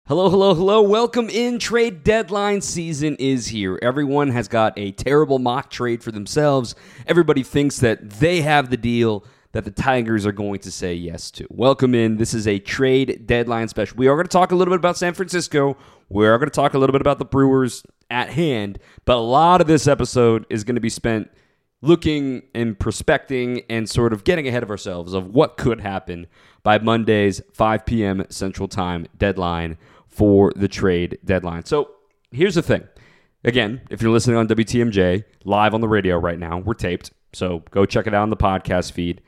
Hello, hello, hello. Welcome in. Trade deadline season is here. Everyone has got a terrible mock trade for themselves. Everybody thinks that they have the deal that the Tigers are going to say yes to. Welcome in. This is a trade deadline special. We are going to talk a little bit about San Francisco. We are going to talk a little bit about the Brewers at hand. But a lot of this episode is going to be spent looking and prospecting and sort of getting ahead of ourselves of what could happen by Monday's 5 p.m. Central Time deadline for the trade deadline. So here's the thing. Again, if you're listening on WTMJ, live on the radio right now, we're taped, so go check it out on the podcast feed.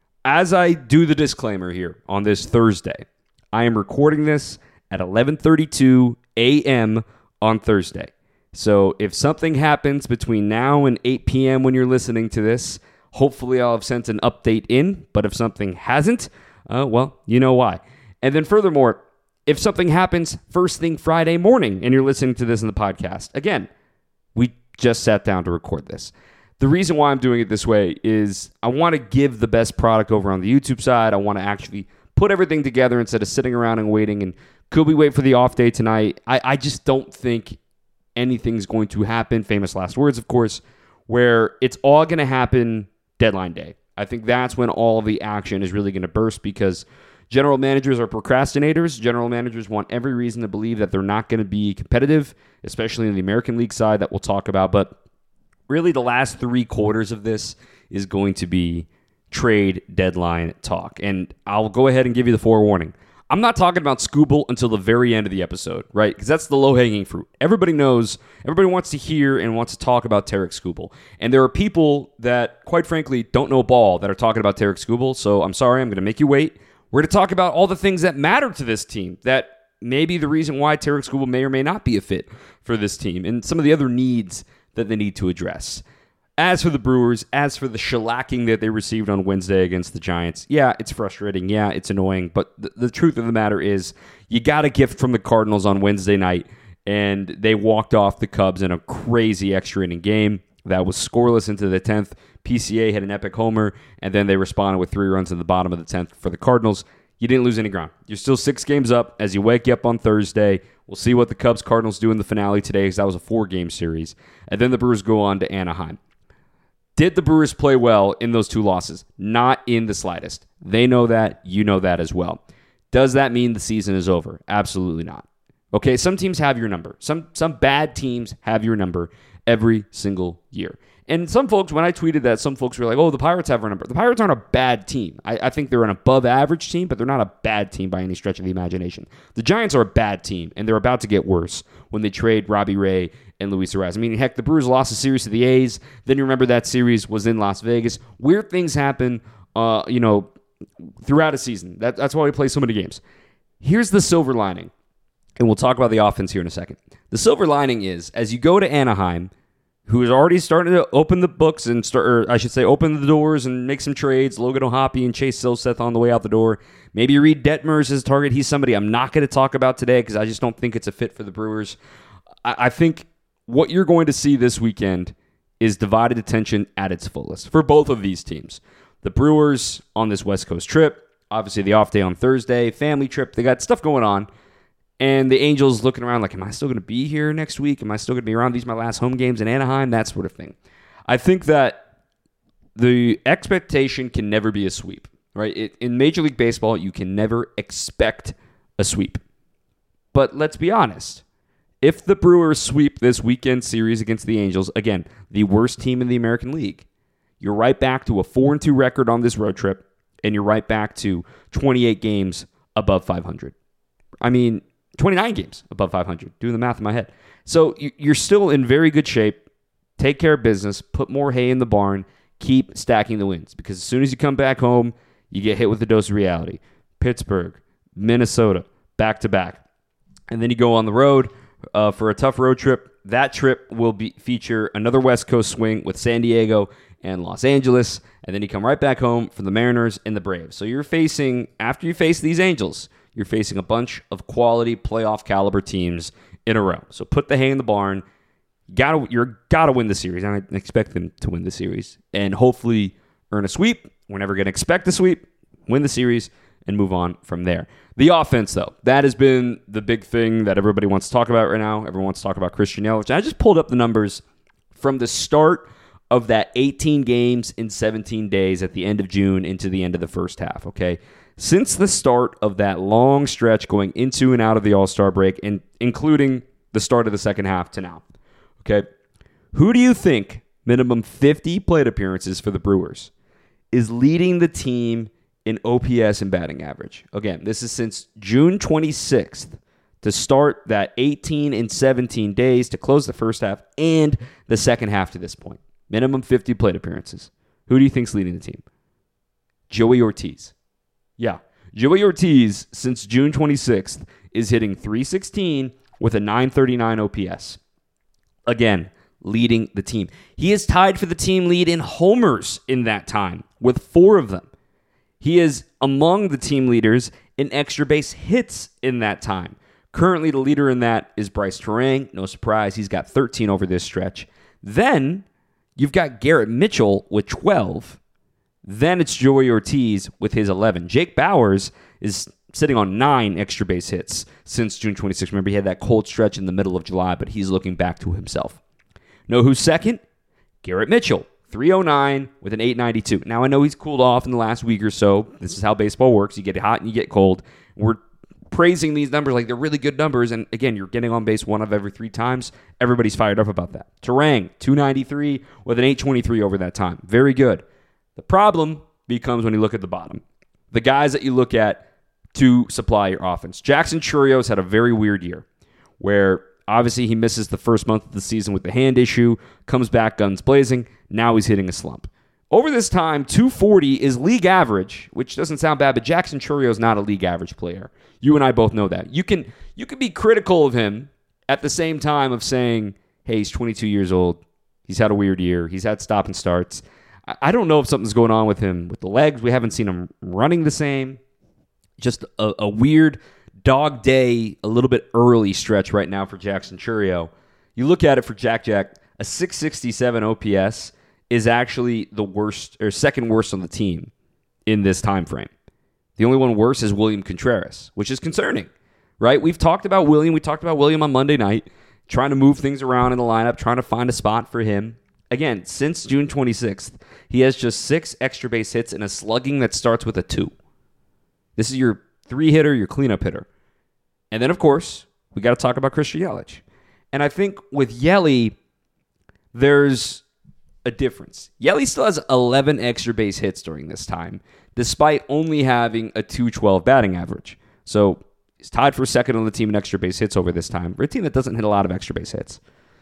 As I do the disclaimer here on this Thursday, I am recording this at 11:32 a.m. on Thursday. So if something happens between now and 8 p.m. when you're listening to this, hopefully I'll have sent an update in. But if something hasn't, well, you know why. And then furthermore, if something happens first thing Friday morning and you're listening to this in the podcast, again, we just sat down to record this. The reason why I'm doing it this way is I want to give the best product over on the YouTube side. I want to actually put everything together instead of sitting around and waiting. And could we wait for the off day tonight? I just don't think anything's going to happen. Famous last words, of course, where it's all going to happen deadline day. I think that's when all of the action is really going to burst because general managers are procrastinators. General managers want every reason to believe that they're not going to be competitive, especially in the American League side that we'll talk about. But really the last 3 quarters of this is going to be trade deadline talk. And I'll go ahead and give you the forewarning. I'm not talking about Skubal until the very end of the episode, right? Because that's the low-hanging fruit. Everybody knows, everybody wants to hear and wants to talk about Tarik Skubal. And there are people that, quite frankly, don't know ball that are talking about Tarik Skubal. So I'm sorry, I'm going to make you wait. We're going to talk about all the things that matter to this team, that may be the reason why Tarik Skubal may or may not be a fit for this team, and some of the other needs that they need to address. As for the Brewers, as for the shellacking that they received on Wednesday against the Giants, yeah, it's frustrating. Yeah, it's annoying. But the truth of the matter is you got a gift from the Cardinals on Wednesday night, and they walked off the Cubs in a crazy extra inning game that was scoreless into the 10th. PCA had an epic homer, and then they responded with 3 runs in the bottom of the 10th for the Cardinals. You didn't lose any ground. You're still 6 games up as you wake up on Thursday. We'll see what the Cubs-Cardinals do in the finale today because that was a 4-game series. And then the Brewers go on to Anaheim. Did the Brewers play well in those 2 losses? Not in the slightest. They know that. You know that as well. Does that mean the season is over? Absolutely not. Okay, some teams have your number. Some bad teams have your number every single year. And some folks, when I tweeted that, some folks were like, oh, the Pirates have our number. The Pirates aren't a bad team. I think they're an above-average team, but they're not a bad team by any stretch of the imagination. The Giants are a bad team, and they're about to get worse when they trade Robbie Ray and Luis Arraez. I mean, heck, the Brewers lost a series to the A's. Then you remember that series was in Las Vegas. Weird things happen, throughout a season. That's why we play so many games. Here's the silver lining, and we'll talk about the offense here in a second. The silver lining is, as you go to Anaheim, who is already starting to open the books and open the doors and make some trades. Logan O'Hoppe and Chase Silseth on the way out the door. Maybe Reed Detmer is his target. He's somebody I'm not going to talk about today because I just don't think it's a fit for the Brewers. I think what you're going to see this weekend is divided attention at its fullest for both of these teams. The Brewers on this West Coast trip, obviously the off day on Thursday, family trip. They got stuff going on. And the Angels looking around like, am I still going to be here next week? Am I still going to be around? These are my last home games in Anaheim, that sort of thing. I think that the expectation can never be a sweep, right? In Major League Baseball, you can never expect a sweep. But let's be honest. If the Brewers sweep this weekend series against the Angels, again, the worst team in the American League, you're right back to a 4-2 record on this road trip, and you're right back to 28 games above 500. I mean, 29 games above 500. Doing the math in my head. So you're still in very good shape. Take care of business. Put more hay in the barn. Keep stacking the wins. Because as soon as you come back home, you get hit with a dose of reality. Pittsburgh, Minnesota, back-to-back. And then you go on the road for a tough road trip. That trip will feature another West Coast swing with San Diego and Los Angeles. And then you come right back home for the Mariners and the Braves. So you're facing, after you face these Angels, you're facing a bunch of quality playoff caliber teams in a row. So put the hay in the barn. You're gotta win the series. I expect them to win the series and hopefully earn a sweep. We're never going to expect a sweep. Win the series and move on from there. The offense, though, that has been the big thing that everybody wants to talk about right now. Everyone wants to talk about Christian Yelich. And I just pulled up the numbers from the start of that 18 games in 17 days at the end of June into the end of the first half, okay? Since the start of that long stretch going into and out of the All-Star break, and including the start of the second half to now, okay? Who do you think, minimum 50 plate appearances for the Brewers, is leading the team in OPS and batting average? Again, this is since June 26th to start that 18 and 17 days to close the first half and the second half to this point. Minimum 50 plate appearances. Who do you think's leading the team? Joey Ortiz. Yeah, Joey Ortiz, since June 26th, is hitting .316 with a .939 OPS. Again, leading the team. He is tied for the team lead in homers in that time, with 4 of them. He is among the team leaders in extra base hits in that time. Currently, the leader in that is Bryce Turang. No surprise, he's got 13 over this stretch. Then, you've got Garrett Mitchell with 12. Then it's Joey Ortiz with his 11. Jake Bauers is sitting on 9 extra base hits since June 26th. Remember, he had that cold stretch in the middle of July, but he's looking back to himself. Know who's second? Garrett Mitchell, 309 with an 892. Now, I know he's cooled off in the last week or so. This is how baseball works. You get hot and you get cold. We're praising these numbers like they're really good numbers. And again, you're getting on base 1 of every 3 times. Everybody's fired up about that. Turang, 293 with an 823 over that time. Very good. The problem becomes when you look at the bottom. The guys that you look at to supply your offense. Jackson Chourio had a very weird year where obviously he misses the first month of the season with the hand issue, comes back guns blazing. Now he's hitting a slump. Over this time, 240 is league average, which doesn't sound bad, but Jackson Chourio is not a league average player. You and I both know that. You can be critical of him at the same time of saying, hey, he's 22 years old. He's had a weird year. He's had stop and starts. I don't know if something's going on with him with the legs. We haven't seen him running the same. Just a weird dog day, a little bit early stretch right now for Jackson Chourio. You look at it for Jack, a 667 OPS is actually the worst or second worst on the team in this time frame. The only one worse is William Contreras, which is concerning, right? We've talked about William. We talked about William on Monday night, trying to move things around in the lineup, trying to find a spot for him. Again, since June 26th, he has just 6 extra base hits and a slugging that starts with a 2. This is your 3-hitter, your cleanup hitter. And then, of course, we got to talk about Christian Yelich. And I think with Yeli, there's a difference. Yeli still has 11 extra base hits during this time, despite only having a .212 batting average. So he's tied for second on the team in extra base hits over this time, for a team that doesn't hit a lot of extra base hits.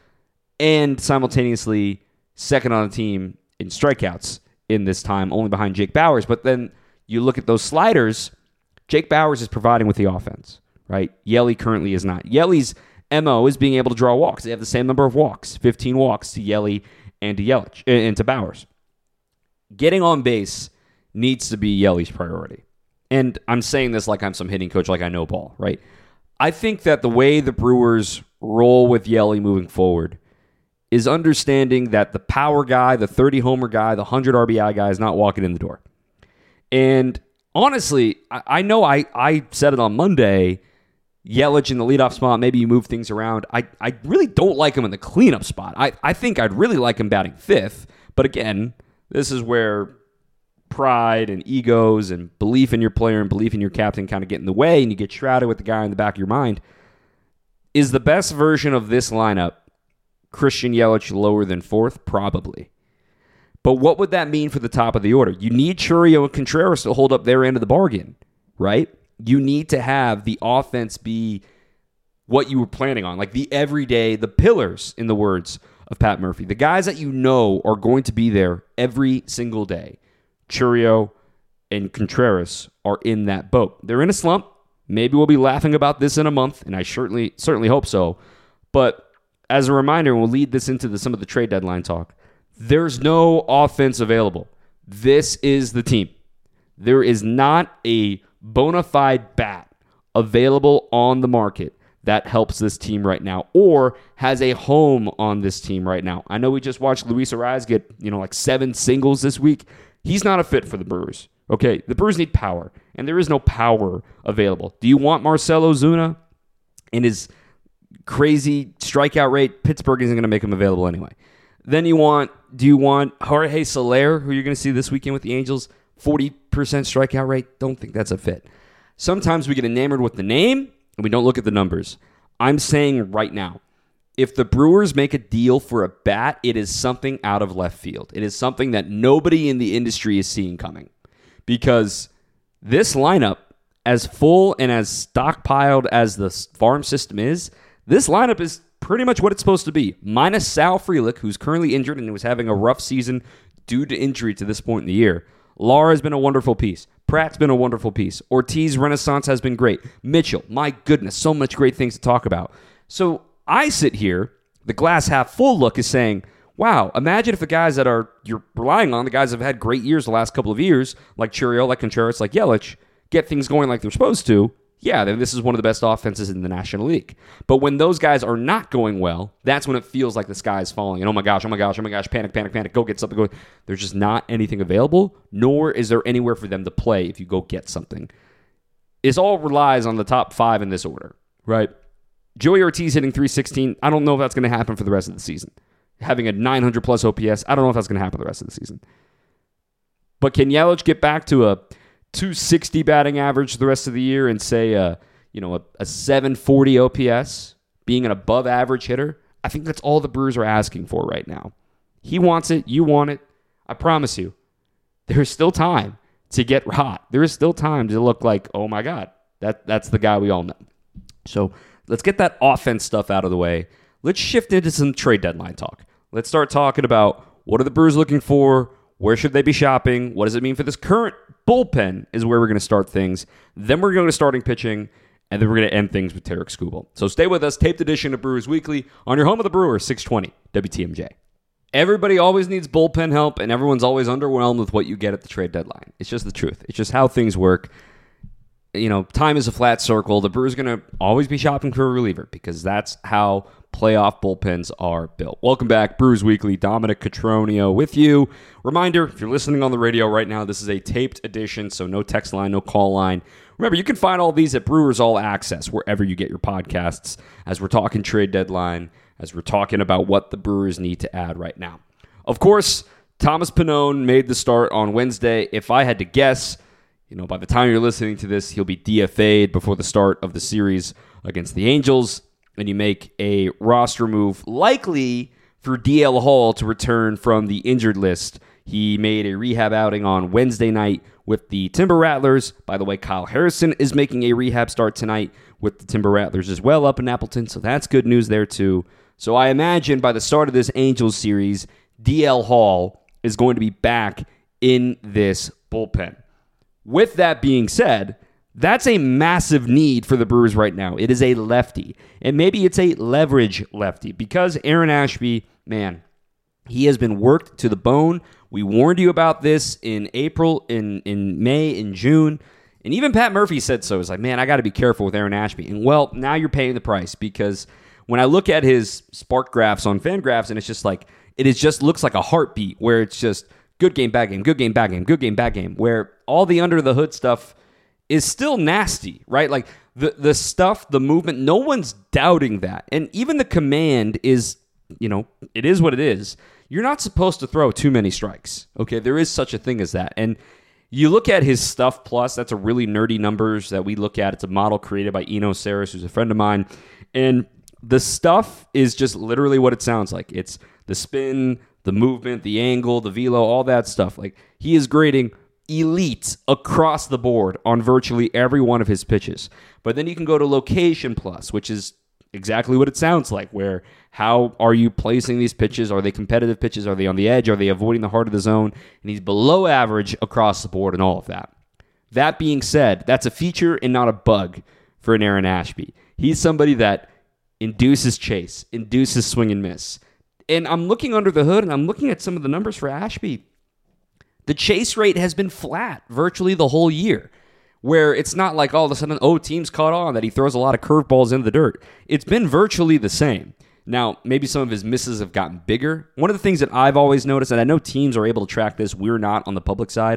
And simultaneously, second on the team in strikeouts in this time, only behind Jake Bauers. But then you look at those sliders, Jake Bauers is providing with the offense, right? Yeli currently is not. Yeli's MO is being able to draw walks. They have the same number of walks, 15 walks to Yeli and to Yelich and to Bauers. Getting on base needs to be Yeli's priority. And I'm saying this like I'm some hitting coach, like I know ball, right? I think that the way the Brewers roll with Yeli moving forward is understanding that the power guy, the 30-homer guy, the 100 RBI guy is not walking in the door. And honestly, I know I said it on Monday, Yelich in the leadoff spot, maybe you move things around. I really don't like him in the cleanup spot. I think I'd really like him batting 5th. But again, this is where pride and egos and belief in your player and belief in your captain kind of get in the way, and you get shrouded with the guy in the back of your mind. Is the best version of this lineup Christian Yelich lower than 4th? Probably. But what would that mean for the top of the order? You need Chourio and Contreras to hold up their end of the bargain, right? You need to have the offense be what you were planning on, like the everyday, the pillars, in the words of Pat Murphy. The guys that you know are going to be there every single day. Chourio and Contreras are in that boat. They're in a slump. Maybe we'll be laughing about this in a month, and I certainly hope so. But as a reminder, we'll lead this into some of the trade deadline talk. There's no offense available. This is the team. There is not a bona fide bat available on the market that helps this team right now or has a home on this team right now. I know we just watched Luis Arraez get, like 7 singles this week. He's not a fit for the Brewers. Okay, the Brewers need power, and there is no power available. Do you want Marcell Ozuna and his crazy strikeout rate? Pittsburgh isn't going to make him available anyway. Then do you want Jorge Soler, who you're going to see this weekend with the Angels, 40% strikeout rate? Don't think that's a fit. Sometimes we get enamored with the name, and we don't look at the numbers. I'm saying right now, if the Brewers make a deal for a bat, it is something out of left field. It is something that nobody in the industry is seeing coming. Because this lineup, as full and as stockpiled as the farm system is, this lineup is pretty much what it's supposed to be. Minus Sal Frelick, who's currently injured and was having a rough season due to injury to this point in the year. Lara has been a wonderful piece. Pratt's been a wonderful piece. Ortiz Renaissance has been great. Mitchell, my goodness, so much great things to talk about. So I sit here, the glass half full look is saying, wow, imagine if the guys that you're relying on, the guys that have had great years the last couple of years, like Chiriot, like Contreras, like Yelich, get things going like they're supposed to. Yeah, then this is one of the best offenses in the National League. But when those guys are not going well, that's when it feels like the sky is falling. And oh my gosh, panic, go get something. There's just not anything available, nor is there anywhere for them to play if you go get something. It all relies on the top 5 in this order, right? Joey Ortiz hitting .316, I don't know if that's going to happen for the rest of the season. Having a 900-plus OPS, I don't know if that's going to happen the rest of the season. But can Yelich get back to a .260 batting average the rest of the year and say a 740 OPS, being an above-average hitter? I think that's all the Brewers are asking for right now. He wants it. You want it. I promise you, there's still time to get hot. There is still time to look like, oh, my God, that's the guy we all know. So let's get that offense stuff out of the way. Let's shift into some trade deadline talk. Let's start talking about what are the Brewers looking for, where should they be shopping, what does it mean for this current bullpen is where we're going to start things. Then we're going to starting pitching, and then we're going to end things with Tarik Skubal. So stay with us, taped edition of Brewers Weekly on your home of the Brewers, 620 WTMJ. Everybody always needs bullpen help, and everyone's always underwhelmed with what you get at the trade deadline. It's just the truth. It's just how things work. Time is a flat circle. The Brewers are going to always be shopping for a reliever because that's how playoff bullpens are built. Welcome back, Brewers Weekly. Dominic Cotroneo with you. Reminder, if you're listening on the radio right now, this is a taped edition, so no text line, no call line. Remember, you can find all these at Brewers All Access, wherever you get your podcasts, as we're talking trade deadline, as we're talking about what the Brewers need to add right now. Of course, Thomas Pannone made the start on Wednesday. If I had to guess, by the time you're listening to this, he'll be DFA'd before the start of the series against the Angels. And you make a roster move, likely for DL Hall to return from the injured list. He made a rehab outing on Wednesday night with the Timber Rattlers. By the way, Kyle Harrison is making a rehab start tonight with the Timber Rattlers as well up in Appleton. So that's good news there too. So I imagine by the start of this Angels series, DL Hall is going to be back in this bullpen. With that being said, that's a massive need for the Brewers right now. It is a lefty. And maybe it's a leverage lefty because Aaron Ashby, man, he has been worked to the bone. We warned you about this in April, in May, in June. And even Pat Murphy said so. It's like, man, I got to be careful with Aaron Ashby. And well, now you're paying the price because when I look at his spark graphs on Fangraphs, and it's just like, looks like a heartbeat where it's just good game, bad game, good game, bad game, good game, bad game, where all the under the hood stuff is still nasty, right? Like the stuff, the movement, no one's doubting that. And even the command is, it is what it is. You're not supposed to throw too many strikes, okay? There is such a thing as that. And you look at his stuff plus, that's a really nerdy numbers that we look at. It's a model created by Eno Saris, who's a friend of mine. And the stuff is just literally what it sounds like. It's the spin, the movement, the angle, the velo, all that stuff. Like he is grading elite across the board on virtually every one of his pitches. But then you can go to location plus, which is exactly what it sounds like, where how are you placing these pitches? Are they competitive pitches? Are they on the edge? Are they avoiding the heart of the zone? And he's below average across the board and all of that. That being said, that's a feature and not a bug for an Aaron Ashby. He's somebody that induces chase, induces swing and miss. And I'm looking under the hood and I'm looking at some of the numbers for Ashby. The chase rate has been flat virtually the whole year, where it's not like all of a sudden, teams caught on that he throws a lot of curveballs in the dirt. It's been virtually the same. Now, maybe some of his misses have gotten bigger. One of the things that I've always noticed, and I know teams are able to track this, we're not on the public side,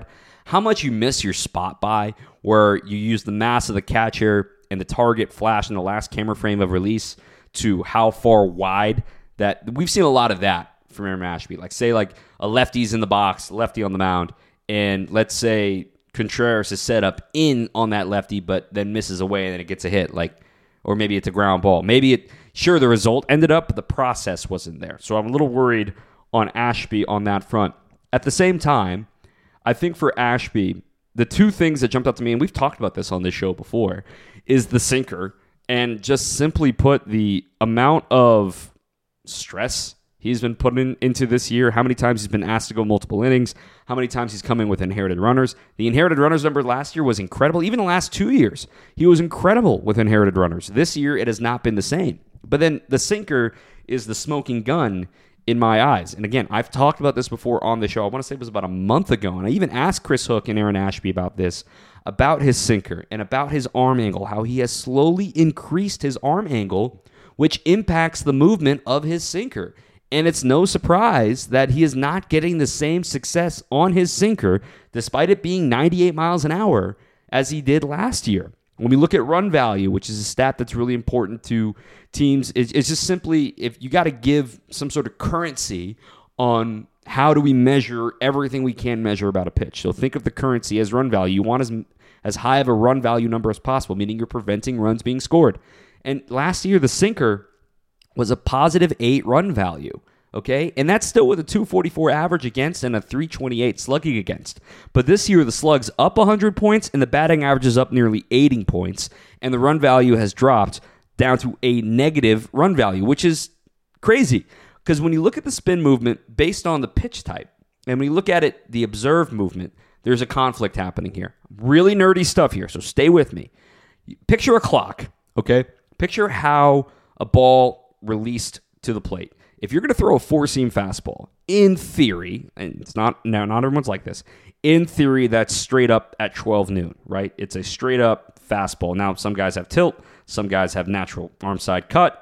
how much you miss your spot by, where you use the mass of the catcher and the target flash in the last camera frame of release to how far wide. That we've seen a lot of that from Aaron Ashby. Like, say, like a lefty's in the box, lefty on the mound, and let's say Contreras is set up in on that lefty, but then misses away and then it gets a hit, like, or maybe it's a ground ball. Sure, the result ended up, but the process wasn't there. So I'm a little worried on Ashby on that front. At the same time, I think for Ashby, the two things that jumped out to me, and we've talked about this on this show before, is the sinker, and just simply put, the amount of stress he's been put into this year, how many times he's been asked to go multiple innings, how many times he's come in with inherited runners. The inherited runners number last year was incredible. Even the last 2 years, he was incredible with inherited runners. This year, it has not been the same. But then the sinker is the smoking gun in my eyes. And again, I've talked about this before on the show. I want to say it was about a month ago, and I even asked Chris Hook and Aaron Ashby about this, about his sinker and about his arm angle, how he has slowly increased his arm angle, which impacts the movement of his sinker. And it's no surprise that he is not getting the same success on his sinker, despite it being 98 miles an hour, as he did last year. When we look at run value, which is a stat that's really important to teams, it's just simply, if you got to give some sort of currency on how do we measure everything we can measure about a pitch. So think of the currency as run value. You want as high of a run value number as possible, meaning you're preventing runs being scored. And last year, the sinker was a positive 8 run value, okay? And that's still with a 244 average against and a 328 slugging against. But this year, the slug's up 100 points and the batting average is up nearly 80 points, and the run value has dropped down to a negative run value, which is crazy. Because when you look at the spin movement based on the pitch type, and when you look at it, the observed movement, there's a conflict happening here. Really nerdy stuff here, so stay with me. Picture a clock, okay? Picture how a ball released to the plate. If you're going to throw a four-seam fastball, in theory, and it's not everyone's like this, in theory, that's straight up at 12 noon, right? It's a straight-up fastball. Now, some guys have tilt, some guys have natural arm side cut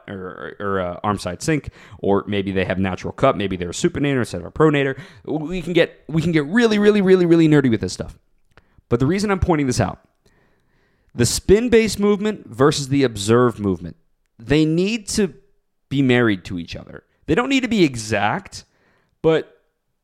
or arm side sink, or maybe they have natural cut. Maybe they're a supinator instead of a pronator. We can get really, really, really, really nerdy with this stuff. But the reason I'm pointing this out, the spin-based movement versus the observed movement, they need to be married to each other. They don't need to be exact, but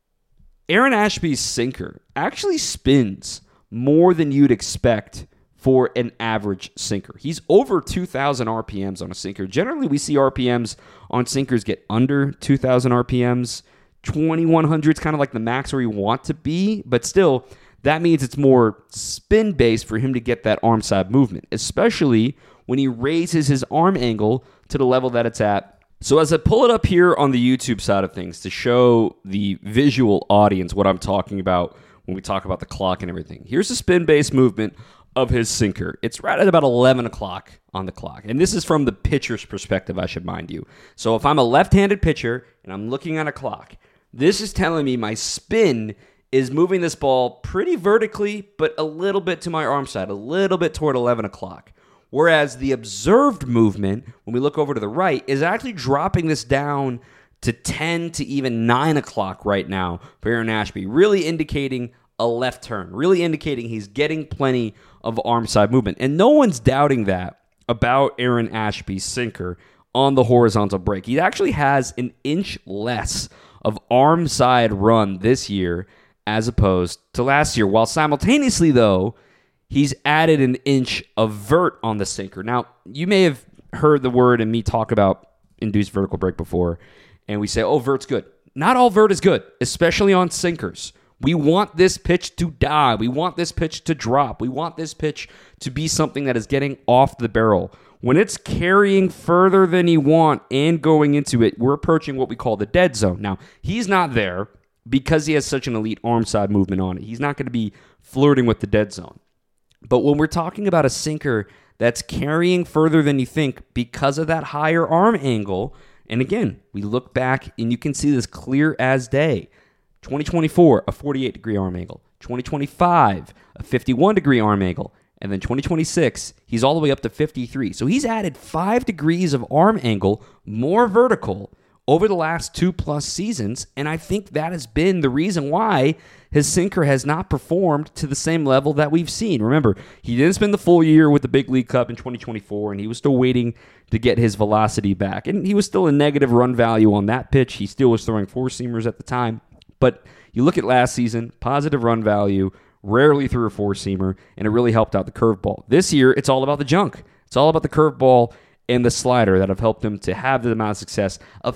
Aaron Ashby's sinker actually spins more than you'd expect for an average sinker. He's over 2,000 RPMs on a sinker. Generally, we see RPMs on sinkers get under 2,000 RPMs. 2,100 is kind of like the max where you want to be, but still, that means it's more spin-based for him to get that arm side movement, especially when he raises his arm angle to the level that it's at. So as I pull it up here on the YouTube side of things to show the visual audience what I'm talking about when we talk about the clock and everything, here's the spin-based movement of his sinker. It's right at about 11 o'clock on the clock. And this is from the pitcher's perspective, I should mind you. So if I'm a left-handed pitcher and I'm looking at a clock, this is telling me my spin is moving this ball pretty vertically, but a little bit to my arm side, a little bit toward 11 o'clock. Whereas the observed movement, when we look over to the right, is actually dropping this down to 10 to even 9 o'clock right now for Aaron Ashby, really indicating a left turn, really indicating he's getting plenty of arm side movement. And no one's doubting that about Aaron Ashby's sinker on the horizontal break. He actually has an inch less of arm side run this year as opposed to last year, while simultaneously, though, he's added an inch of vert on the sinker. Now, you may have heard the word and me talk about induced vertical break before, and we say, oh, vert's good. Not all vert is good, especially on sinkers. We want this pitch to die. We want this pitch to drop. We want this pitch to be something that is getting off the barrel. When it's carrying further than you want and going into it, we're approaching what we call the dead zone. Now, he's not there because he has such an elite arm side movement on it. He's not going to be flirting with the dead zone. But when we're talking about a sinker that's carrying further than you think because of that higher arm angle, and again, we look back and you can see this clear as day. 2024, a 48-degree arm angle. 2025, a 51-degree arm angle. And then 2026, he's all the way up to 53. So he's added 5 degrees of arm angle, more vertical, over the last 2+ seasons, and I think that has been the reason why his sinker has not performed to the same level that we've seen. Remember, he didn't spend the full year with the Big League Cup in 2024, and he was still waiting to get his velocity back, and he was still a negative run value on that pitch. He still was throwing four-seamers at the time, but you look at last season, positive run value, rarely threw a four-seamer, and it really helped out the curveball. This year, it's all about the junk. It's all about the curveball and the slider that have helped him to have the amount of success. A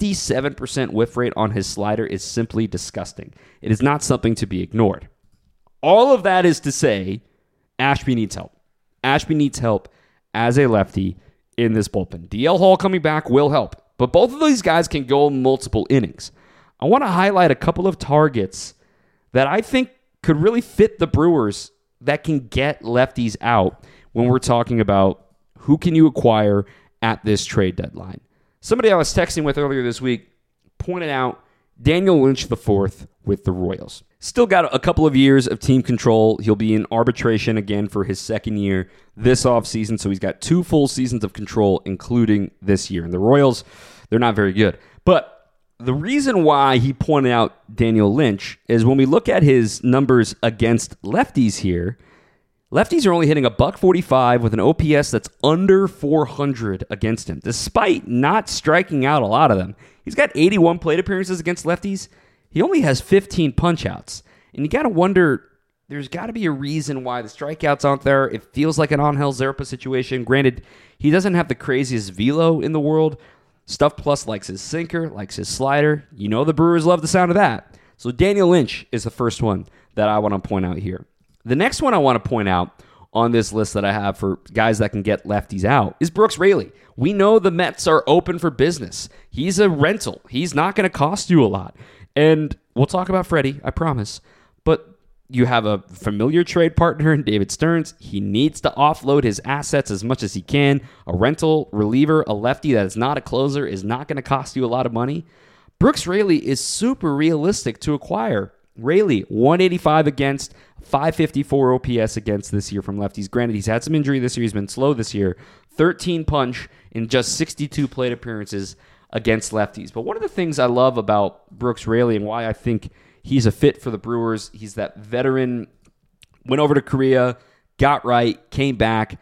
57% whiff rate on his slider is simply disgusting. It is not something to be ignored. All of that is to say, Ashby needs help. Ashby needs help as a lefty in this bullpen. DL Hall coming back will help, but both of these guys can go multiple innings. I want to highlight a couple of targets that I think could really fit the Brewers that can get lefties out when we're talking about who can you acquire at this trade deadline. Somebody I was texting with earlier this week pointed out Daniel Lynch IV with the Royals. Still got a couple of years of team control. He'll be in arbitration again for his second year this offseason, so he's got 2 full seasons of control, including this year. And the Royals, they're not very good. But the reason why he pointed out Daniel Lynch is when we look at his numbers against lefties here, lefties are only hitting $145 with an OPS that's under 400 against him, despite not striking out a lot of them. He's got 81 plate appearances against lefties. He only has 15 punch-outs. And you got to wonder, there's got to be a reason why the strikeouts aren't there. It feels like an Angel Zerpa situation. Granted, he doesn't have the craziest velo in the world. Stuff Plus likes his sinker, likes his slider. You know the Brewers love the sound of that. So Daniel Lynch is the first one that I want to point out here. The next one I want to point out on this list that I have for guys that can get lefties out is Brooks Raley. We know the Mets are open for business. He's a rental. He's not going to cost you a lot. And we'll talk about Freddie, I promise. But you have a familiar trade partner in David Stearns. He needs to offload his assets as much as he can. A rental reliever, a lefty that is not a closer, is not going to cost you a lot of money. Brooks Raley is super realistic to acquire. Raley, 185 against, 554 OPS against this year from lefties. Granted, he's had some injury this year. He's been slow this year. 13 punch in just 62 plate appearances against lefties. But one of the things I love about Brooks Raley and why I think he's a fit for the Brewers, he's that veteran, went over to Korea, got right, came back.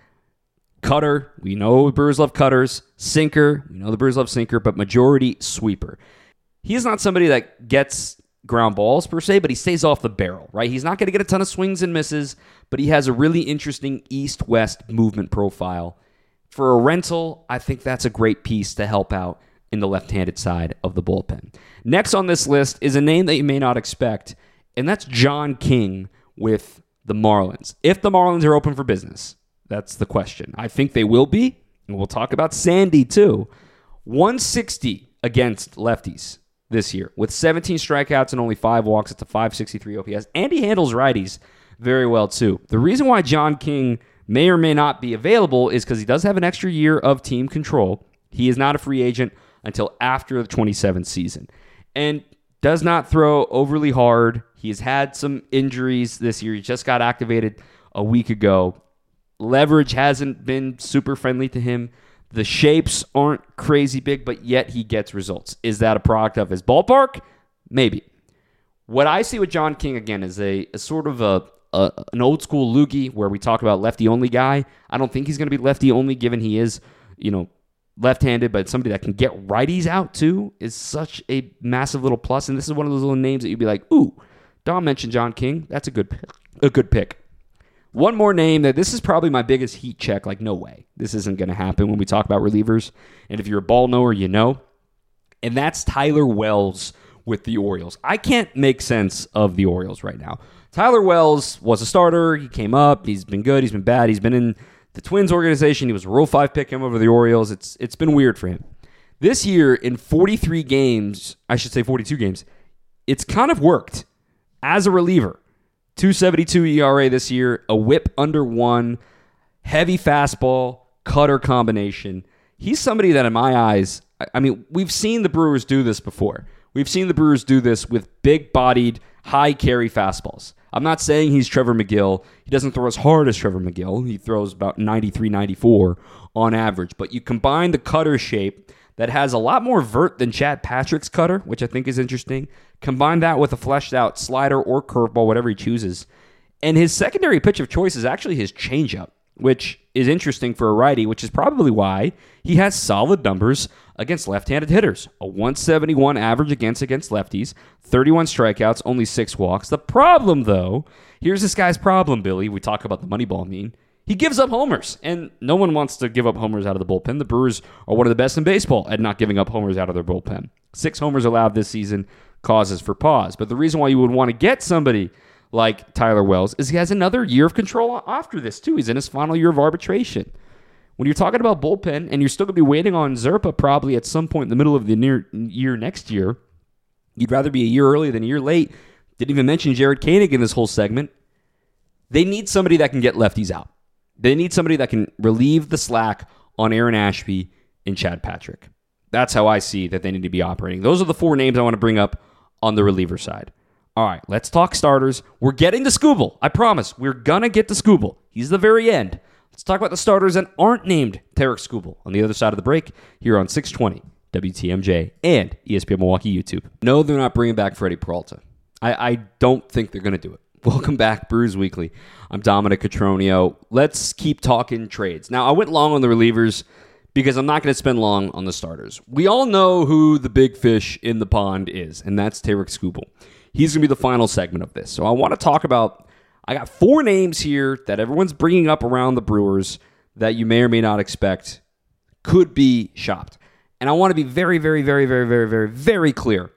Cutter, we know the Brewers love cutters. Sinker, we know the Brewers love sinker, but majority sweeper. He is not somebody that gets ground balls per se, but he stays off the barrel, right? He's not going to get a ton of swings and misses, but he has a really interesting east-west movement profile. For a rental, I think that's a great piece to help out in the left-handed side of the bullpen. Next on this list is a name that you may not expect, and that's John King with the Marlins. If the Marlins are open for business, that's the question. I think they will be, and we'll talk about Sandy too. 160 against lefties this year with 17 strikeouts and only 5 walks. It's a 563 OPS, and he handles righties very well too. The reason why John King may or may not be available is because he does have an extra year of team control. He is not a free agent until after the 27th season and does not throw overly hard. He has had some injuries this year. He just got activated a week ago. Leverage hasn't been super friendly to him. The shapes aren't crazy big, but yet he gets results. Is that a product of his ballpark? Maybe. What I see with John King, again, is a sort of an old school loogie where we talk about lefty-only guy. I don't think he's going to be lefty-only given he is, left-handed, but somebody that can get righties out too is such a massive little plus. And this is one of those little names that you'd be like, ooh, Dom mentioned John King. That's a good pick. One more name that this is probably my biggest heat check. Like, no way. This isn't going to happen when we talk about relievers. And if you're a ball knower, you know. And that's Tyler Wells with the Orioles. I can't make sense of the Orioles right now. Tyler Wells was a starter. He came up. He's been good. He's been bad. He's been in the Twins organization. He was a Rule 5 pick him over the Orioles. It's been weird for him. This year, in 42 games, it's kind of worked as a reliever. 2.72 ERA this year, a whip under 1, heavy fastball, cutter combination. He's somebody that in my eyes, we've seen the Brewers do this before. We've seen the Brewers do this with big-bodied, high-carry fastballs. I'm not saying he's Trevor McGill. He doesn't throw as hard as Trevor McGill. He throws about 93, 94 on average. But you combine the cutter shape, that has a lot more vert than Chad Patrick's cutter, which I think is interesting. Combine that with a fleshed out slider or curveball, whatever he chooses. And his secondary pitch of choice is actually his changeup, which is interesting for a righty, which is probably why he has solid numbers against left-handed hitters. A 171 average against lefties, 31 strikeouts, only 6 walks. The problem, though, here's this guy's problem, Billy. We talk about the Moneyball meme. He gives up homers, and no one wants to give up homers out of the bullpen. The Brewers are one of the best in baseball at not giving up homers out of their bullpen. 6 homers allowed this season, causes for pause. But the reason why you would want to get somebody like Tyler Wells is he has another year of control after this, too. He's in his final year of arbitration. When you're talking about bullpen, and you're still going to be waiting on Zerpa probably at some point in the middle of the year next year, you'd rather be a year early than a year late. Didn't even mention Jared Koenig in this whole segment. They need somebody that can get lefties out. They need somebody that can relieve the slack on Aaron Ashby and Chad Patrick. That's how I see that they need to be operating. Those are the 4 names I want to bring up on the reliever side. All right, let's talk starters. We're getting to Skubal. I promise. We're going to get to Skubal. He's the very end. Let's talk about the starters that aren't named Tarik Skubal on the other side of the break here on 620 WTMJ and ESPN Milwaukee YouTube. No, they're not bringing back Freddie Peralta. I don't think they're going to do it. Welcome back, Brewers Weekly. I'm Dominic Cotroneo. Let's keep talking trades. Now, I went long on the relievers because I'm not going to spend long on the starters. We all know who the big fish in the pond is, and that's Tarik Skubal. He's going to be the final segment of this. So I want to talk about, I got 4 names here that everyone's bringing up around the Brewers that you may or may not expect could be shopped. And I want to be very, very, very, very, very, very, very clear.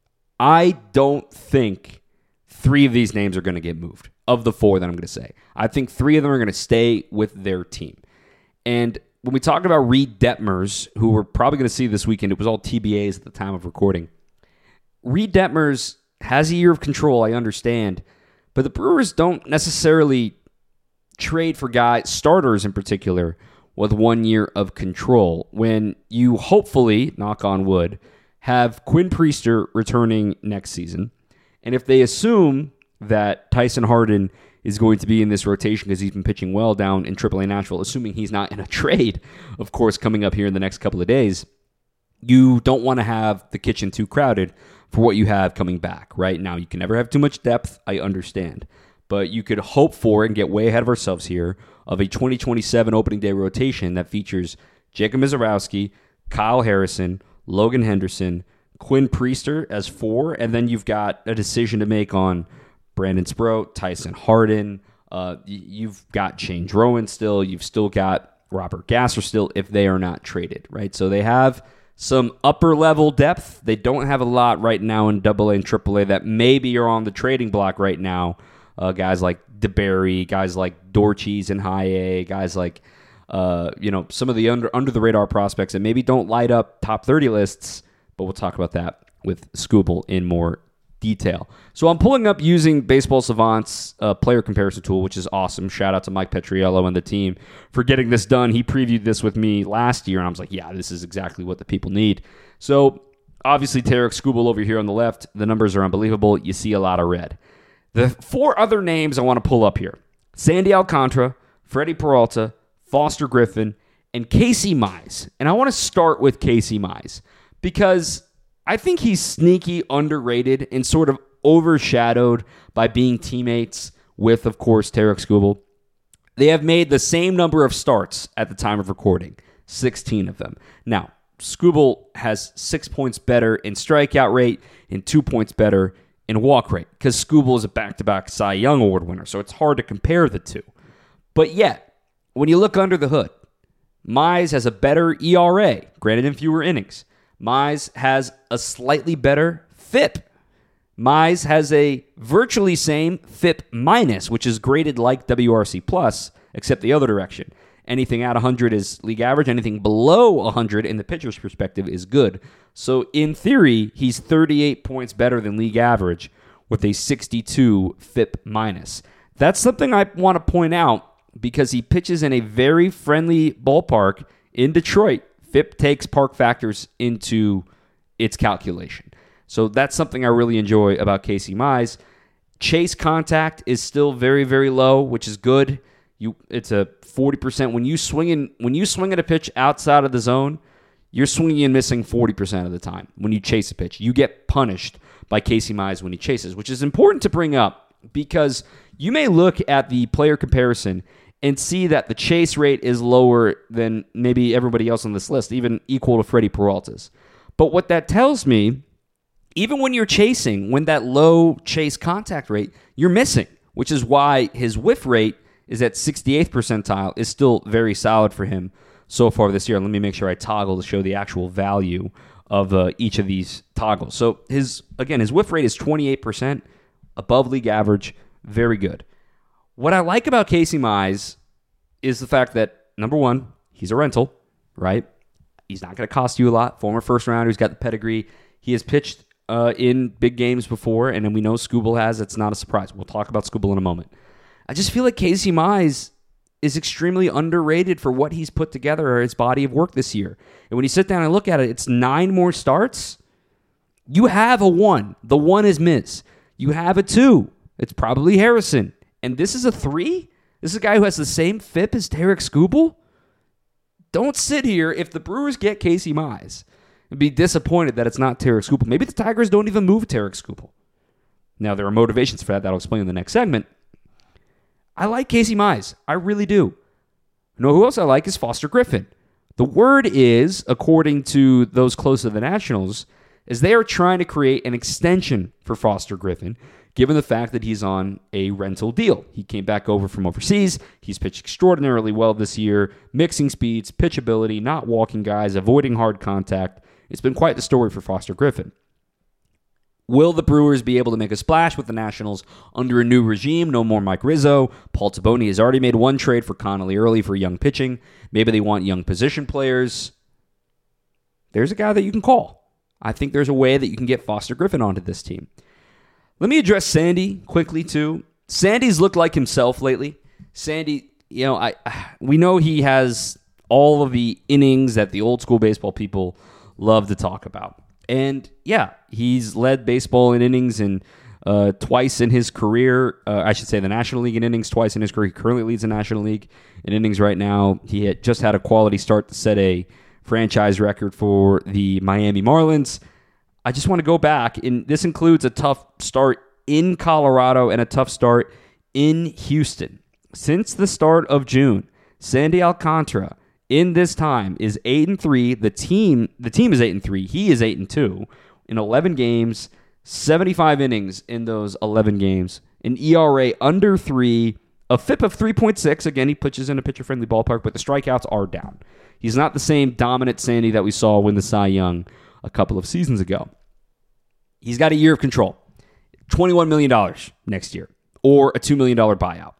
I don't think 3 of these names are going to get moved, of the 4 that I'm going to say. I think 3 of them are going to stay with their team. And when we talk about Reed Detmers, who we're probably going to see this weekend, it was all TBAs at the time of recording. Reed Detmers has a year of control, I understand, but the Brewers don't necessarily trade for guys, starters in particular, with 1 year of control. When you hopefully, knock on wood, have Quinn Priester returning next season, and if they assume that Tyson Hardin is going to be in this rotation because he's been pitching well down in AAA Nashville, assuming he's not in a trade, of course, coming up here in the next couple of days, you don't want to have the kitchen too crowded for what you have coming back. Right now, you can never have too much depth, I understand. But you could hope for, and get way ahead of ourselves here, of a 2027 opening day rotation that features Jacob Misiorowski, Kyle Harrison, Logan Henderson, Quinn Priester as 4, and then you've got a decision to make on Brandon Sproat, Tyson Hardin. You've got Shane Drowan still. You've still got Robert Gasser still if they are not traded, right? So they have some upper-level depth. They don't have a lot right now in AA and AAA that maybe are on the trading block right now. Guys like DeBerry, guys like Dorchis in high A, guys like some of the under-the-radar prospects that maybe don't light up top 30 lists, but we'll talk about that with Skubal in more detail. So I'm pulling up using Baseball Savant's player comparison tool, which is awesome. Shout out to Mike Petriello and the team for getting this done. He previewed this with me last year, and I was like, yeah, this is exactly what the people need. So obviously, Tarik Skubal over here on the left, the numbers are unbelievable. You see a lot of red. The 4 other names I want to pull up here: Sandy Alcantara, Freddie Peralta, Foster Griffin, and Casey Mize. And I want to start with Casey Mize because I think he's sneaky underrated and sort of overshadowed by being teammates with, of course, Tarik Skubal. They have made the same number of starts at the time of recording, 16 of them. Now, Skubal has 6 points better in strikeout rate and 2 points better in walk rate because Skubal is a back-to-back Cy Young Award winner, so it's hard to compare the two. But yet, when you look under the hood, Mize has a better ERA, granted in fewer innings. Mize has a slightly better FIP. Mize has a virtually same FIP minus, which is graded like WRC plus, except the other direction. Anything at 100 is league average. Anything below 100 in the pitcher's perspective is good. So in theory, he's 38 points better than league average with a 62 FIP minus. That's something I want to point out because he pitches in a very friendly ballpark in Detroit. FIP takes park factors into its calculation. So that's something I really enjoy about Casey Mize. Chase contact is still very, very low, which is good. It's a 40%. When you swing at a pitch outside of the zone, you're swinging and missing 40% of the time when you chase a pitch. You get punished by Casey Mize when he chases, which is important to bring up because you may look at the player comparison and see that the chase rate is lower than maybe everybody else on this list, even equal to Freddie Peralta's. But what that tells me, even when you're chasing, when that low chase contact rate, you're missing, which is why his whiff rate is at 68th percentile, is still very solid for him so far this year. Let me make sure I toggle to show the actual value of each of these toggles. So his whiff rate is 28%, above league average, very good. What I like about Casey Mize is the fact that, number one, he's a rental, right? He's not going to cost you a lot. Former first rounder, he's got the pedigree. He has pitched in big games before, and then we know Skubal has. It's not a surprise. We'll talk about Skubal in a moment. I just feel like Casey Mize is extremely underrated for what he's put together or his body of work this year. And when you sit down and look at it, it's 9 more starts. You have a 1. The 1 is Miz. You have a 2. It's probably Harrison. And this is a 3? This is a guy who has the same FIP as Tarik Skubal? Don't sit here if the Brewers get Casey Mize and be disappointed that it's not Tarik Skubal. Maybe the Tigers don't even move Tarik Skubal. Now, there are motivations for that I'll explain in the next segment. I like Casey Mize. I really do. You know who else I like is Foster Griffin. The word is, according to those close to the Nationals, is they are trying to create an extension for Foster Griffin, given the fact that he's on a rental deal. He came back over from overseas. He's pitched extraordinarily well this year, mixing speeds, pitchability, not walking guys, avoiding hard contact. It's been quite the story for Foster Griffin. Will the Brewers be able to make a splash with the Nationals under a new regime? No more Mike Rizzo. Paul Taboni has already made one trade for Connolly early for young pitching. Maybe they want young position players. There's a guy that you can call. I think there's a way that you can get Foster Griffin onto this team. Let me address Sandy quickly, too. Sandy's looked like himself lately. Sandy, we know he has all of the innings that the old school baseball people love to talk about. And, yeah, he's led baseball in innings twice in his career. I should say the National League in innings twice in his career. He currently leads the National League in innings right now. He had just had a quality start to set a franchise record for the Miami Marlins. I just want to go back, and this includes a tough start in Colorado and a tough start in Houston. Since the start of June, Sandy Alcantara in this time is 8-3. The team is 8-3. He is 8-2 in 11 games, 75 innings in those 11 games, an ERA under 3, a FIP of 3.6. Again, he pitches in a pitcher-friendly ballpark, but the strikeouts are down. He's not the same dominant Sandy that we saw win the Cy Young a couple of seasons ago. He's got a year of control, $21 million next year, or a $2 million buyout.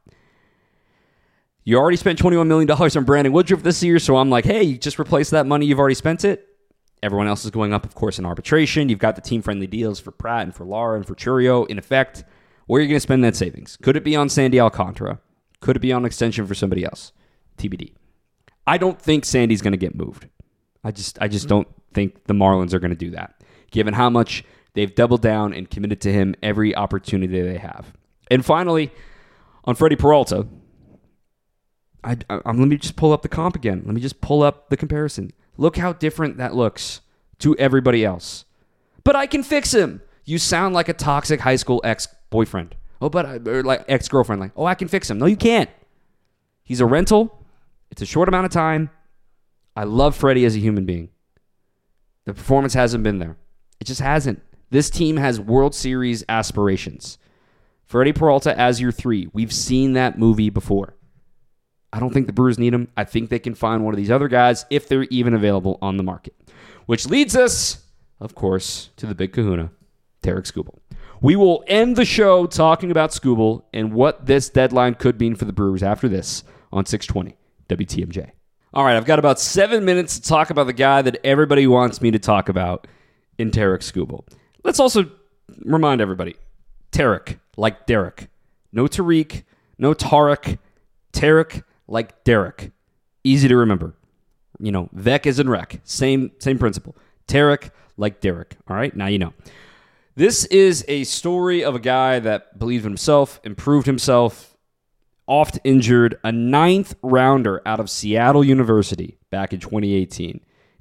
You already spent $21 million on Brandon Woodruff this year, so I'm like, hey, you just replace that money, you've already spent it. Everyone else is going up, of course, in arbitration. You've got the team-friendly deals for Pratt and for Lara and for Churio in effect. Where are you going to spend that savings? Could it be on Sandy Alcantara? Could it be on extension for somebody else? TBD. I don't think Sandy's going to get moved. I just don't think the Marlins are going to do that, given how much they've doubled down and committed to him every opportunity they have. And finally, on Freddie Peralta, let me just pull up the comp again. Let me just pull up the comparison. Look how different that looks to everybody else. But I can fix him. You sound like a toxic high school ex-boyfriend. Or like ex-girlfriend. Like, I can fix him. No, you can't. He's a rental. It's a short amount of time. I love Freddie as a human being. The performance hasn't been there. It just hasn't. This team has World Series aspirations. Freddie Peralta as your 3. We've seen that movie before. I don't think the Brewers need him. I think they can find one of these other guys if they're even available on the market. Which leads us, of course, to the big kahuna, Tarik Skubal. We will end the show talking about Skubal and what this deadline could mean for the Brewers after this on 620 WTMJ. All right, I've got about 7 minutes to talk about the guy that everybody wants me to talk about in Tarik Skubal. Let's also remind everybody, Tarik, like Derek. No Tariq, no Tarik. Tarik, like Derek. Easy to remember. Vec is in rec. Same principle. Tarik, like Derek. All right, now you know. This is a story of a guy that believed in himself, improved himself, oft injured, a 9th rounder out of Seattle University back in 2018.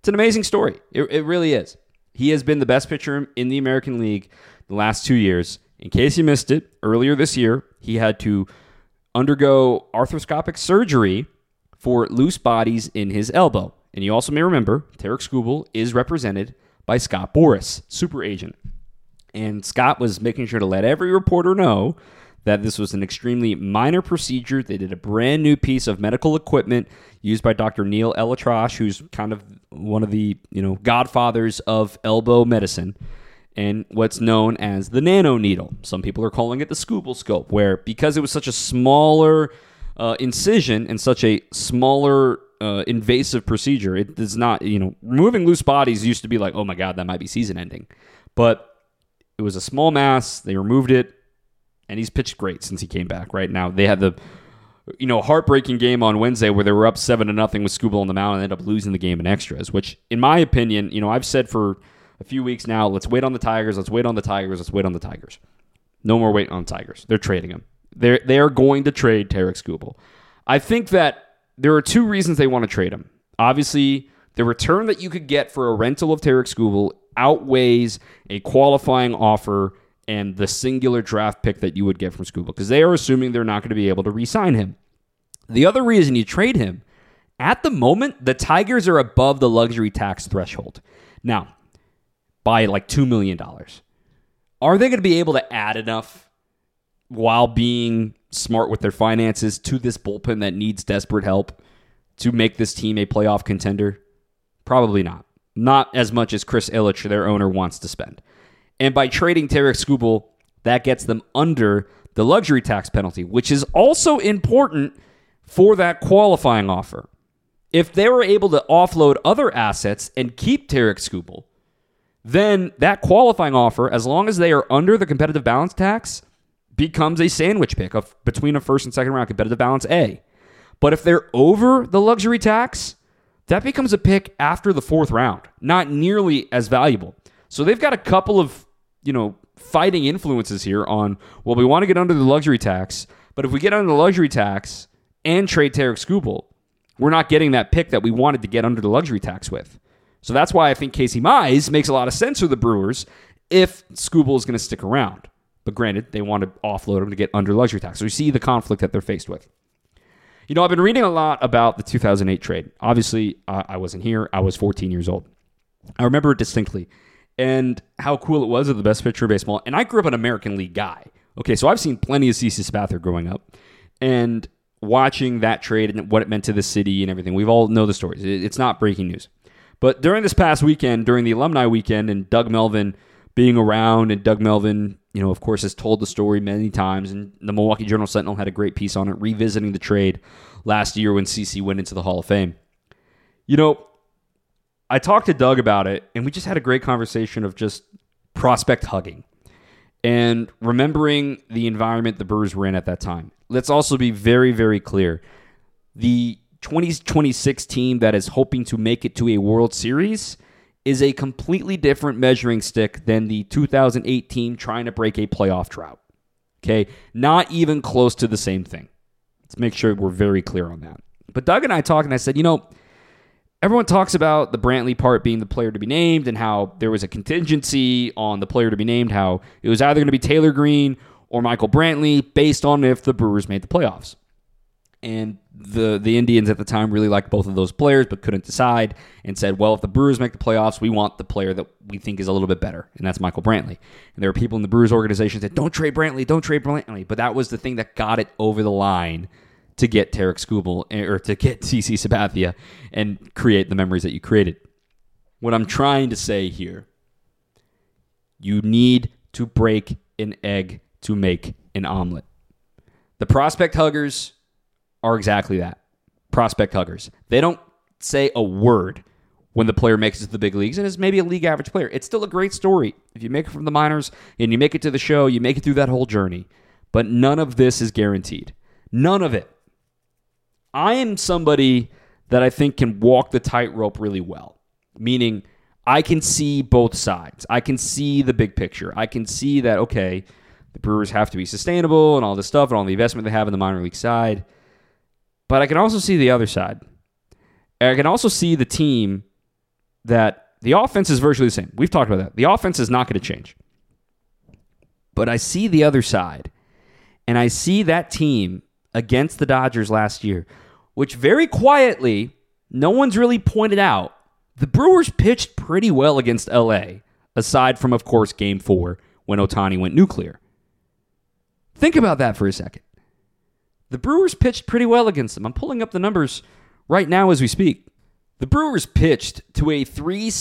It's an amazing story. It really is. He has been the best pitcher in the American League the last 2 years. In case you missed it, earlier this year, he had to undergo arthroscopic surgery for loose bodies in his elbow. And you also may remember, Tarik Skubal is represented by Scott Boras, super agent. And Scott was making sure to let every reporter know that this was an extremely minor procedure. They did a brand new piece of medical equipment used by Dr. Neil ElAttrache, who's kind of one of the godfathers of elbow medicine, and what's known as the nano needle. Some people are calling it the Skubal scope, where because it was such a smaller incision and such a smaller invasive procedure, it does not, removing loose bodies used to be like, oh my God, that might be season ending. But it was a small mass. They removed it, and he's pitched great since he came back. Right now, they had the heartbreaking game on Wednesday where they were up 7-0 with Skubal on the mound and ended up losing the game in extras, which, in my opinion, I've said for a few weeks now, let's wait on the Tigers, let's wait on the Tigers, let's wait on the Tigers. No more waiting on the Tigers. They're trading him. They are going to trade Tarik Skubal. I think that there are two reasons they want to trade him. Obviously, the return that you could get for a rental of Tarik Skubal outweighs a qualifying offer and the singular draft pick that you would get from Skubal, because they are assuming they're not going to be able to re-sign him. The other reason you trade him, at the moment, the Tigers are above the luxury tax threshold. Now, by like $2 million. Are they going to be able to add enough while being smart with their finances to this bullpen that needs desperate help to make this team a playoff contender? Probably not. Not as much as Chris Ilitch, their owner, wants to spend. And by trading Tarik Skubal, that gets them under the luxury tax penalty, which is also important for that qualifying offer. If they were able to offload other assets and keep Tarik Skubal, then that qualifying offer, as long as they are under the competitive balance tax, becomes a sandwich pick of between a first and second round competitive balance A. But if they're over the luxury tax, that becomes a pick after the fourth round, not nearly as valuable. So they've got a couple of, fighting influences here on, well, we want to get under the luxury tax, but if we get under the luxury tax and trade Tarik Skubal, we're not getting that pick that we wanted to get under the luxury tax with. So that's why I think Casey Mize makes a lot of sense for the Brewers if Skubal is going to stick around. But granted, they want to offload him to get under luxury tax. So you see the conflict that they're faced with. I've been reading a lot about the 2008 trade. Obviously, I wasn't here. I was 14 years old. I remember it distinctly and how cool it was of the best pitcher in baseball. And I grew up an American League guy. Okay, so I've seen plenty of CC Sabathia growing up. And watching that trade and what it meant to the city and everything, we've all know the stories. It's not breaking news. But during this past weekend, during the alumni weekend, and Doug Melvin being around, and Doug Melvin, of course, has told the story many times, and the Milwaukee Journal-Sentinel had a great piece on it, revisiting the trade last year when CC went into the Hall of Fame. I talked to Doug about it, and we just had a great conversation of just prospect hugging and remembering the environment the Brewers were in at that time. Let's also be very, very clear. The 2026 team that is hoping to make it to a World Series is a completely different measuring stick than the 2008 team trying to break a playoff drought. Okay? Not even close to the same thing. Let's make sure we're very clear on that. But Doug and I talked, and I said, everyone talks about the Brantley part being the player to be named and how there was a contingency on the player to be named, how it was either going to be Taylor Green or Michael Brantley based on if the Brewers made the playoffs. And the Indians at the time really liked both of those players but couldn't decide and said, well, if the Brewers make the playoffs, we want the player that we think is a little bit better, and that's Michael Brantley. And there were people in the Brewers organization that said, don't trade Brantley. But that was the thing that got it over the line to get Tarik Skubal or to get CC Sabathia and create the memories that you created. What I'm trying to say here, you need to break an egg to make an omelet. The prospect huggers are exactly that. Prospect huggers. They don't say a word when the player makes it to the big leagues and is maybe a league average player. It's still a great story. If you make it from the minors and you make it to the show, you make it through that whole journey. But none of this is guaranteed. None of it. I am somebody that I think can walk the tightrope really well. Meaning, I can see both sides. I can see the big picture. I can see that, okay, the Brewers have to be sustainable and all this stuff and all the investment they have in the minor league side. But I can also see the other side. I can also see the team that the offense is virtually the same. We've talked about that. The offense is not going to change. But I see the other side, and I see that team against the Dodgers last year, which very quietly, no one's really pointed out, the Brewers pitched pretty well against LA, aside from, of course, Game 4 when Ohtani went nuclear. Think about that for a second. The Brewers pitched pretty well against them. I'm pulling up the numbers right now as we speak. The Brewers pitched to a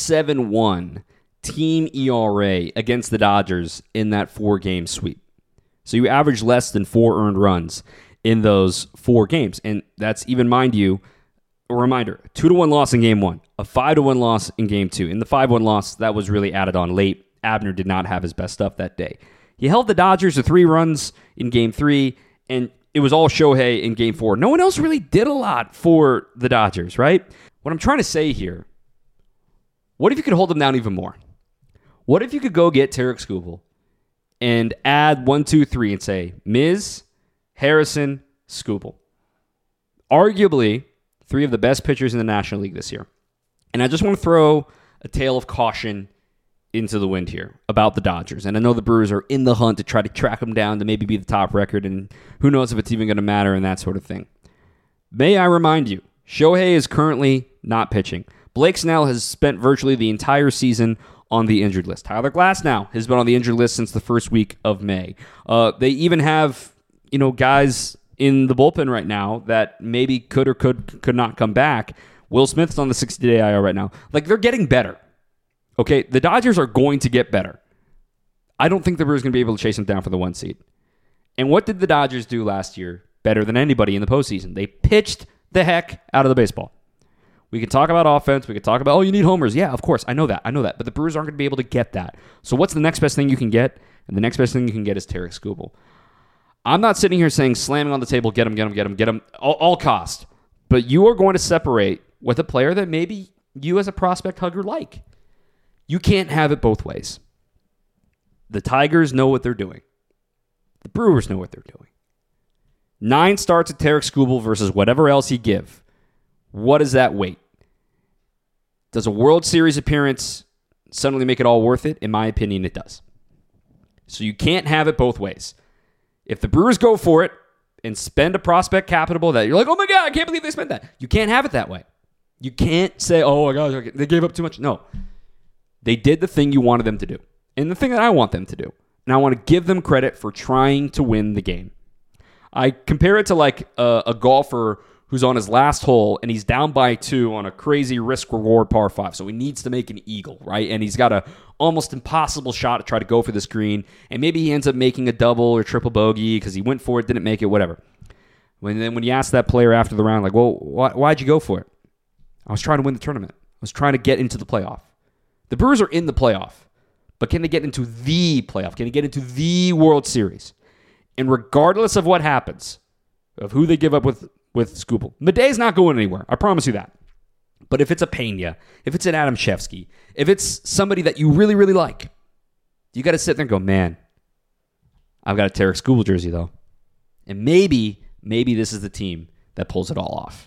3.71 team ERA against the Dodgers in that 4-game sweep. So you average less than 4 earned runs in those 4 games. And that's even, mind you, a reminder, 2-1 loss in Game 1, a 5-1 loss in Game 2. In the 5-1 loss, that was really added on late. Abner did not have his best stuff that day. He held the Dodgers to 3 runs in Game 3, and it was all Shohei in Game 4. No one else really did a lot for the Dodgers, right? What I'm trying to say here, what if you could hold them down even more? What if you could go get Tarik Skubal and add 1, 2, 3 and say, Miz, Harrison, Skubal. Arguably, 3 of the best pitchers in the National League this year. And I just want to throw a tale of caution into the wind here about the Dodgers. And I know the Brewers are in the hunt to try to track them down to maybe be the top record, and who knows if it's even going to matter and that sort of thing. May I remind you, Shohei is currently not pitching. Blake Snell has spent virtually the entire season on the injured list. Tyler Glasnow has been on the injured list since the first week of May. They even have, guys in the bullpen right now that maybe could or could not come back. Will Smith's on the 60-day IL right now. They're getting better. Okay, the Dodgers are going to get better. I don't think the Brewers are going to be able to chase them down for the 1 seed. And what did the Dodgers do last year better than anybody in the postseason? They pitched the heck out of the baseball. We can talk about offense. We can talk about, you need homers. Yeah, of course. I know that. But the Brewers aren't going to be able to get that. So what's the next best thing you can get? And the next best thing you can get is Tarik Skubal. I'm not sitting here saying slamming on the table, get him, all cost. But you are going to separate with a player that maybe you as a prospect hugger like. You can't have it both ways. The Tigers know what they're doing. The Brewers know what they're doing. 9 starts at Tarik Skubal versus whatever else you give. What is that weight? Does a World Series appearance suddenly make it all worth it? In my opinion, it does. So you can't have it both ways. If the Brewers go for it and spend a prospect capital that you're like, oh my God, I can't believe they spent that. You can't have it that way. You can't say, oh my God, they gave up too much. No. They did the thing you wanted them to do. And the thing that I want them to do. And I want to give them credit for trying to win the game. I compare it to like a golfer who's on his last hole and he's down by 2 on a crazy risk-reward par 5. So he needs to make an eagle, right? And he's got a almost impossible shot to try to go for this green. And maybe he ends up making a double or triple bogey because he went for it, didn't make it, whatever. When you ask that player after the round, like, well, why'd you go for it? I was trying to win the tournament. I was trying to get into the playoff. The Brewers are in the playoff, but can they get into the playoff? Can they get into the World Series? And regardless of what happens, of who they give up with Skubal, Madej's not going anywhere. I promise you that. But if it's a Pena, if it's an Adam Shevsky, if it's somebody that you really, really like, you got to sit there and go, man, I've got a Tarik Skubal jersey, though. And maybe this is the team that pulls it all off.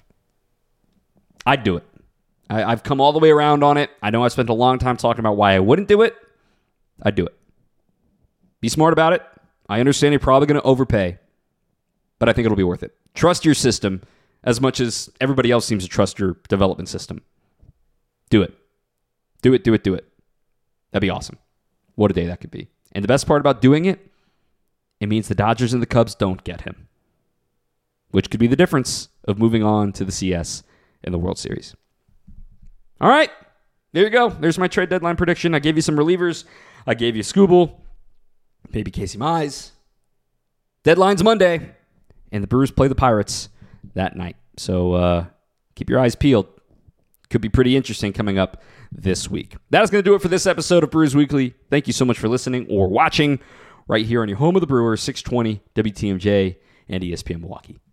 I'd do it. I've come all the way around on it. I know I spent a long time talking about why I wouldn't do it. I'd do it. Be smart about it. I understand you're probably going to overpay, but I think it'll be worth it. Trust your system as much as everybody else seems to trust your development system. Do it. Do it. That'd be awesome. What a day that could be. And the best part about doing it, it means the Dodgers and the Cubs don't get him, which could be the difference of moving on to the CS in the World Series. All right, there you go. There's my trade deadline prediction. I gave you some relievers. I gave you Skubal, maybe Casey Mize. Deadline's Monday, and the Brewers play the Pirates that night. So keep your eyes peeled. Could be pretty interesting coming up this week. That is going to do it for this episode of Brewers Weekly. Thank you so much for listening or watching right here on your home of the Brewers, 620 WTMJ and ESPN Milwaukee.